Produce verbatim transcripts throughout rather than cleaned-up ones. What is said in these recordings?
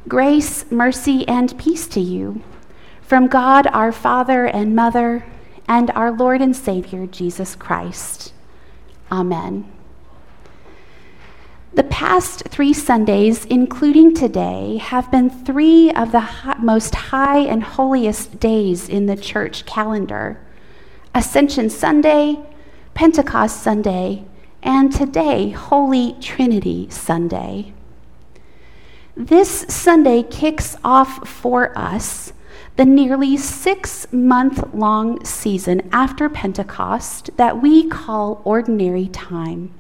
Grace, mercy, and peace to you from God our Father and Mother and our Lord and Savior, Jesus Christ. Amen. The past three Sundays, including today, have been three of the hi- most high and holiest days in the church calendar: Ascension Sunday, Pentecost Sunday, and today, Holy Trinity Sunday. This Sunday kicks off for us the nearly six-month-long season after Pentecost that we call Ordinary Time.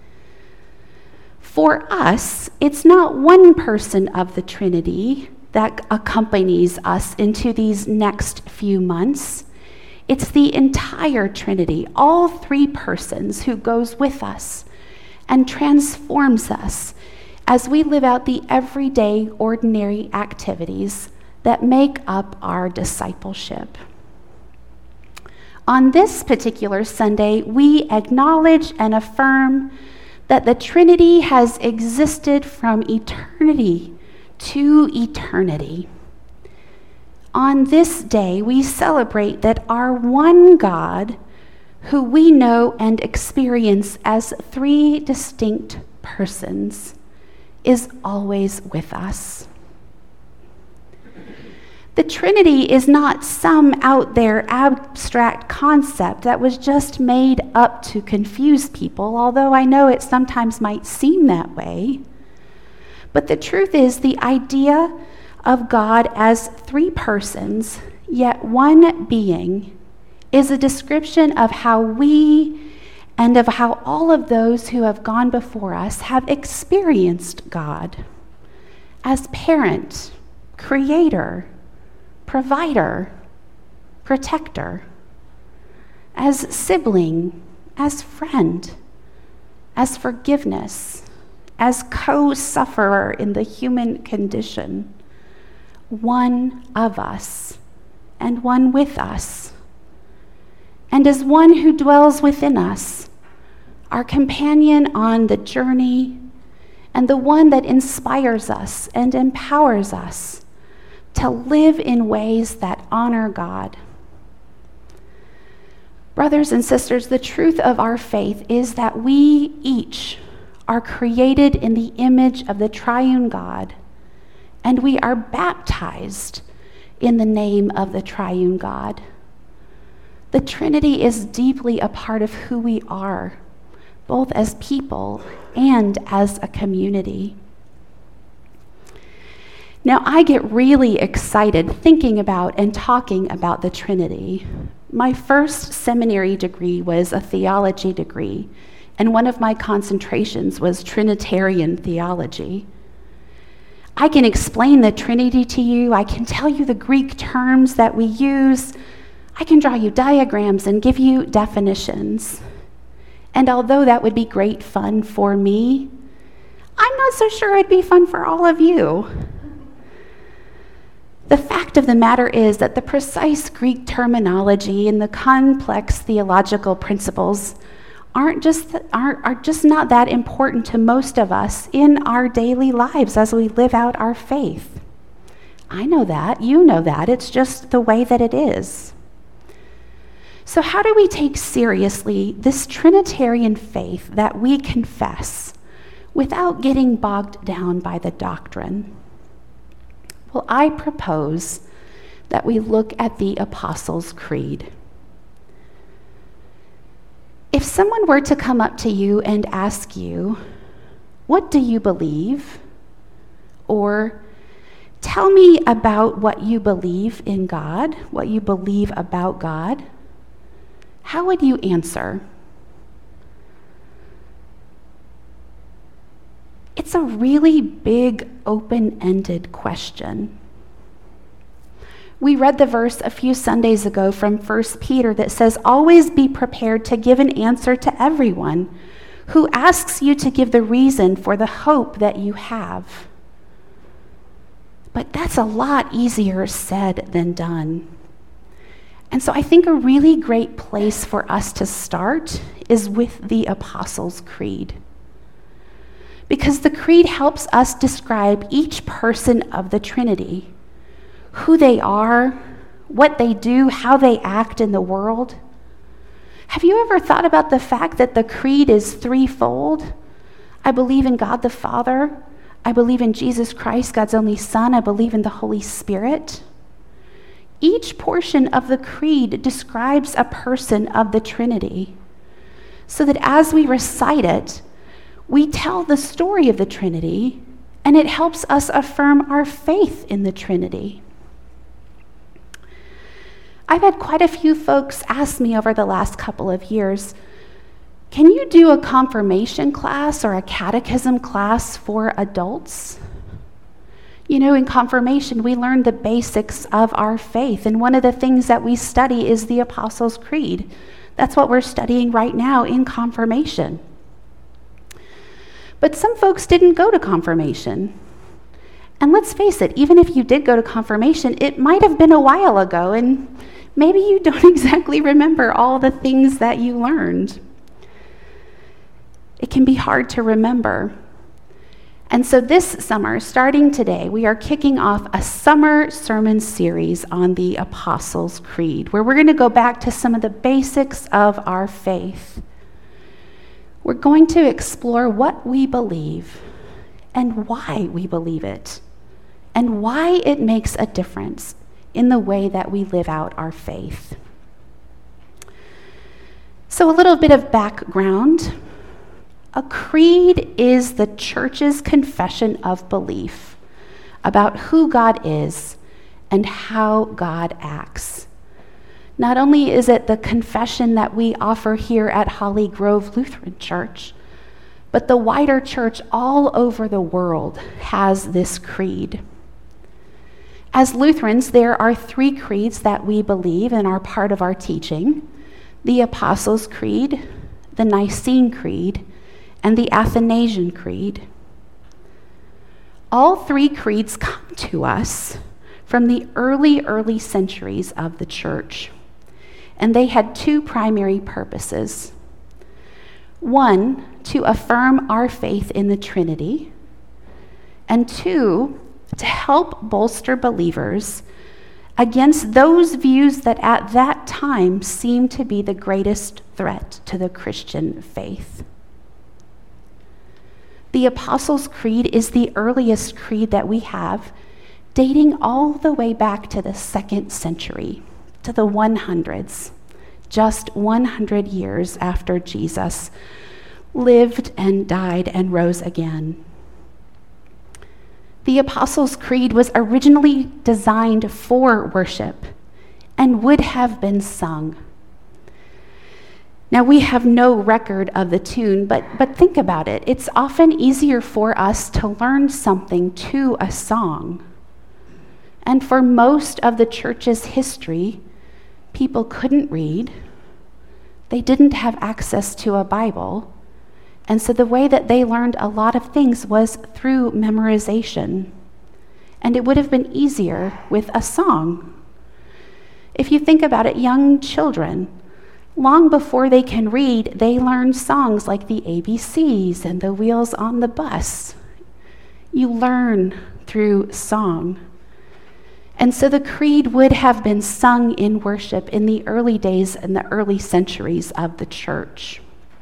For us, it's not one person of the Trinity that accompanies us into these next few months. It's the entire Trinity, all three persons, who goes with us and transforms us as we live out the everyday, ordinary activities that make up our discipleship. On this particular Sunday, we acknowledge and affirm that the Trinity has existed from eternity to eternity. On this day, we celebrate that our one God, who we know and experience as three distinct persons, is always with us. The Trinity is not some out there abstract concept that was just made up to confuse people, although I know it sometimes might seem that way. But the truth is, the idea of God as three persons, yet one being, is a description of how we and of how all of those who have gone before us have experienced God as parent, creator, provider, protector, as sibling, as friend, as forgiveness, as co-sufferer in the human condition, one of us and one with us, and as one who dwells within us, our companion on the journey, and the one that inspires us and empowers us to live in ways that honor God. Brothers and sisters, the truth of our faith is that we each are created in the image of the triune God, and we are baptized in the name of the triune God. The Trinity is deeply a part of who we are, both as people and as a community. Now, I get really excited thinking about and talking about the Trinity. My first seminary degree was a theology degree, and one of my concentrations was Trinitarian theology. I can explain the Trinity to you. I can tell you the Greek terms that we use. I can draw you diagrams and give you definitions. And although that would be great fun for me, I'm not so sure it'd be fun for all of you. The fact of the matter is that the precise Greek terminology and the complex theological principles aren't just aren't, are just not that important to most of us in our daily lives as we live out our faith. I know that, you know that, it's just the way that it is. So how do we take seriously this Trinitarian faith that we confess without getting bogged down by the doctrine? Well, I propose that we look at the Apostles' Creed. If someone were to come up to you and ask you, "What do you believe?" or "Tell me about what you believe in God, what you believe about God," how would you answer? It's a really big, open-ended question. We read the verse a few Sundays ago from First Peter that says, "Always be prepared to give an answer to everyone who asks you to give the reason for the hope that you have." But that's a lot easier said than done. And so I think a really great place for us to start is with the Apostles' Creed. because the creed helps us describe each person of the Trinity, who they are, what they do, how they act in the world. Have you ever thought about the fact that the creed is threefold? I believe in God the Father. I believe in Jesus Christ, God's only Son. I believe in the Holy Spirit. Each portion of the creed describes a person of the Trinity, so that as we recite it, we tell the story of the Trinity, and it helps us affirm our faith in the Trinity. I've had quite a few folks ask me over the last couple of years, can you do a confirmation class or a catechism class for adults? You know, in confirmation, we learn the basics of our faith, and one of the things that we study is the Apostles' Creed. That's what we're studying right now in confirmation. But some folks didn't go to confirmation. And let's face it, even if you did go to confirmation, it might have been a while ago, and maybe you don't exactly remember all the things that you learned. It can be hard to remember. And so this summer, starting today, we are kicking off a summer sermon series on the Apostles' Creed, where we're going to go back to some of the basics of our faith. We're going to explore what we believe and why we believe it, and why it makes a difference in the way that we live out our faith. So a little bit of background. A creed is the church's confession of belief about who God is and how God acts. Not only is it the confession that we offer here at Holly Grove Lutheran Church, but the wider church all over the world has this creed. As Lutherans, there are three creeds that we believe and are part of our teaching: the Apostles' Creed, the Nicene Creed, and the Athanasian Creed. All three creeds come to us from the early, early centuries of the church, and they had two primary purposes. One, to affirm our faith in the Trinity, and two, to help bolster believers against those views that at that time seemed to be the greatest threat to the Christian faith. The Apostles' Creed is the earliest creed that we have, dating all the way back to the second century, to the hundreds, just one hundred years after Jesus lived and died and rose again. The Apostles' Creed was originally designed for worship and would have been sung. Now, we have no record of the tune, but, but think about it. It's often easier for us to learn something to a song. And for most of the church's history, people couldn't read. They didn't have access to a Bible. And so the way that they learned a lot of things was through memorization. And it would have been easier with a song. If you think about it, young children, long before they can read, they learn songs like the A B Cs and the Wheels on the Bus. You learn through song. And so the creed would have been sung in worship in the early days and the early centuries of the church.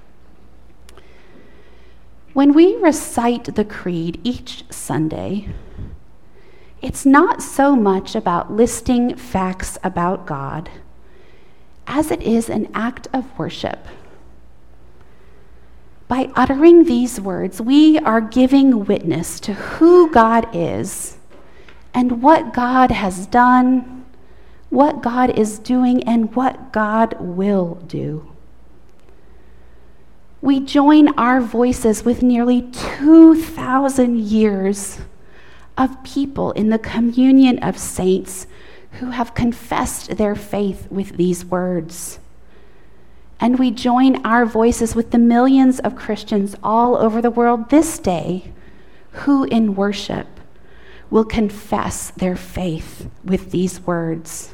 When we recite the creed each Sunday, it's not so much about listing facts about God as it is an act of worship. By uttering these words, we are giving witness to who God is and what God has done, what God is doing, and what God will do. We join our voices with nearly two thousand years of people in the communion of saints who have confessed their faith with these words. And we join our voices with the millions of Christians all over the world this day who in worship will confess their faith with these words.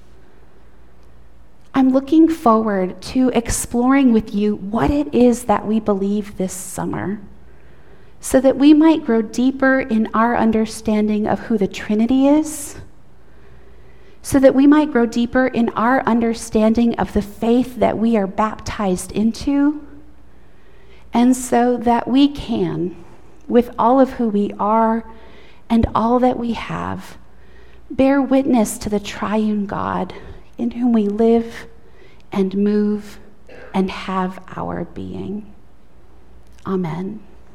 I'm looking forward to exploring with you what it is that we believe this summer so that we might grow deeper in our understanding of who the Trinity is, so that we might grow deeper in our understanding of the faith that we are baptized into, and so that we can, with all of who we are and all that we have, bear witness to the triune God in whom we live and move and have our being. Amen.